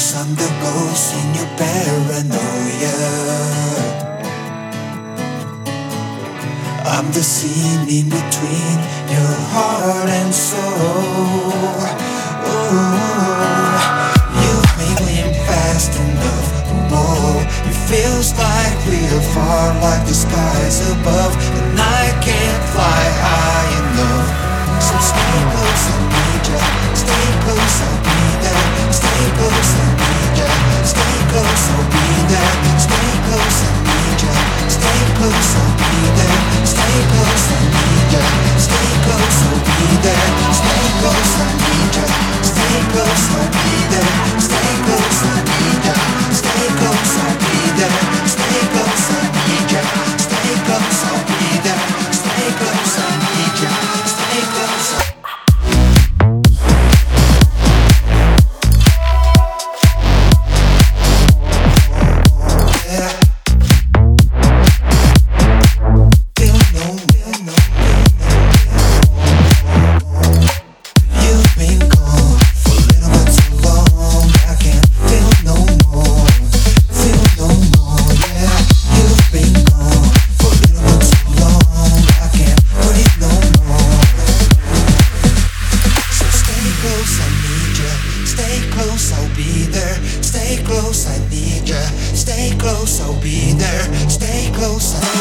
close, I'm the ghost in your paranoia. I'm the scene in between your heart and soul. You've been waiting fast enough. Oh, it feels like we're far, like the skies above, and I can't fly high enough. So stay close, I need ya. Stay close, I'll be there. Stay close, I need ya. Stay close, I'll be there. Stay close, I need ya. Stay close, I'll be there. Stay close, I need ya. Stay close, I'll be there. Stay close, I need ya. Stay close, I'll be there. Stay close, I need ya. Stay close, I'll be there. Stay close, I need ya. Stay close, I'll be there. Stay close, I need ya. Stay close. Stay close, I need ya. Stay close, I'll be there. Stay close,